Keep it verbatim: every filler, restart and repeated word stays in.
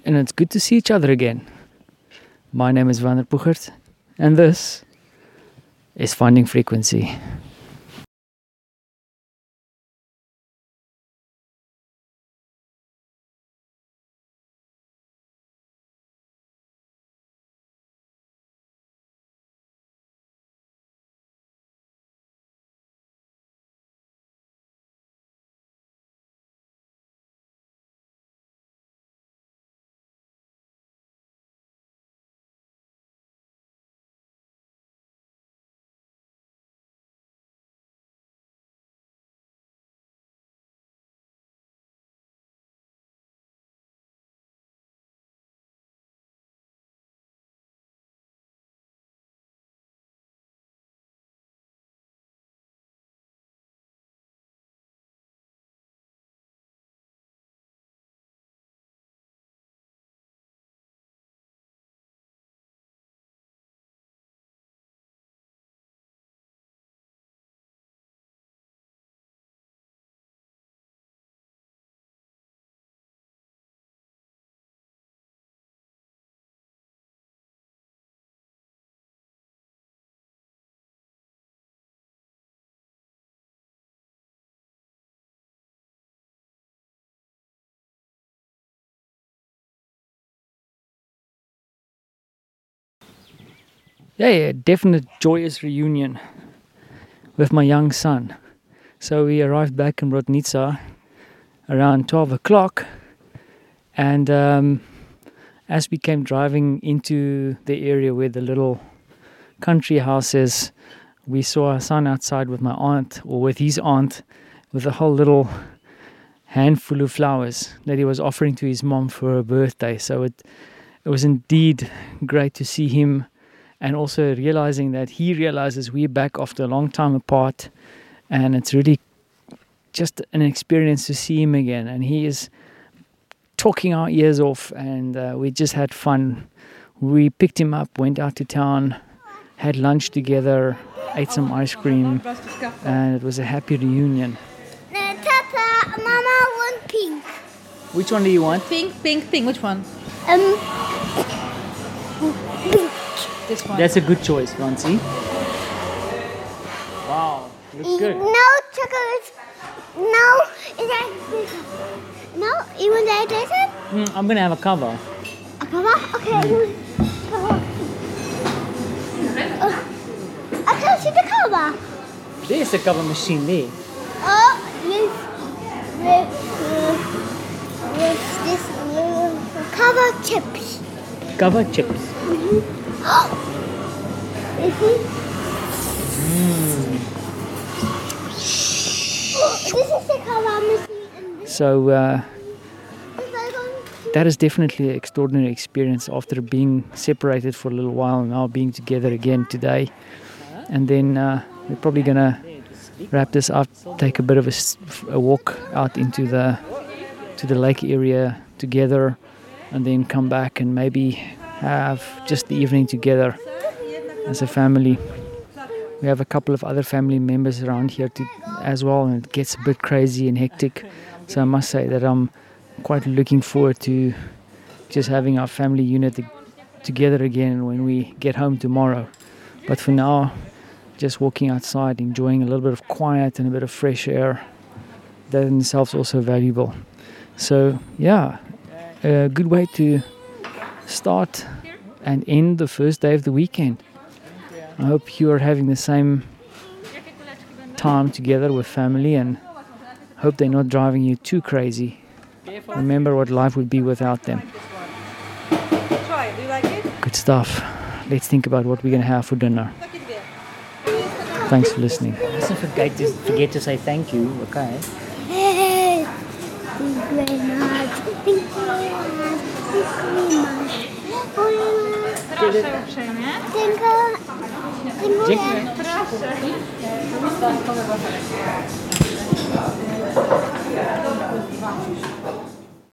and it's good to see each other again. My name is Werner Puchert, and this is Finding Frequency. Yeah, yeah, definite joyous reunion with my young son. So we arrived back in Brodnica around twelve o'clock, and um, as we came driving into the area where the little country house is, we saw our son outside with my aunt, or with his aunt, with a whole little handful of flowers that he was offering to his mom for her birthday. So it, it was indeed great to see him, and also realizing that he realizes we're back after a long time apart, and it's really just an experience to see him again. And he is talking our ears off, and uh, we just had fun. We picked him up, went out to town, had lunch together, ate some ice cream, and it was a happy reunion. Tata, Mama want pink. Which one do you want? Pink, pink, pink. Which one? Um, pink. This one. That's a good choice, Francie. Wow, looks good. No chocolate. No, is that no? You want that desert? Mm, I'm gonna have a cover. A cover? Okay. Mm. Cover. Oh, I can't see the cover. There's a cover machine there. Oh, with with uh, with this uh, cover chips. Cover chips. Mm-hmm. You see? Mm. Oh, this is the cover machine. And this So uh, is like on- that is definitely an extraordinary experience after being separated for a little while, now being together again today. And then uh, we're probably gonna wrap this up, take a bit of a, s- a walk out into the to the lake area together, and then come back and maybe have just the evening together as a family. We have a couple of other family members around here to, as well, and it gets a bit crazy and hectic. So I must say that I'm quite looking forward to just having our family unit together again when we get home tomorrow. But for now, just walking outside, enjoying a little bit of quiet and a bit of fresh air, that in itself is also valuable. So yeah, a good way to start and end the first day of the weekend. I hope you are having the same time together with family, and hope they're not driving you too crazy. Remember what life would be without them. Try it. Do you like it? Good stuff. Let's think about what we're going to have for dinner. Thanks for listening. Listen, forget to, forget to say thank you, okay? Hey, thank you very much. Thank you very much. Thank you very much. Proszę uprzejmie. Dziękuję. Dziękuję. Proszę.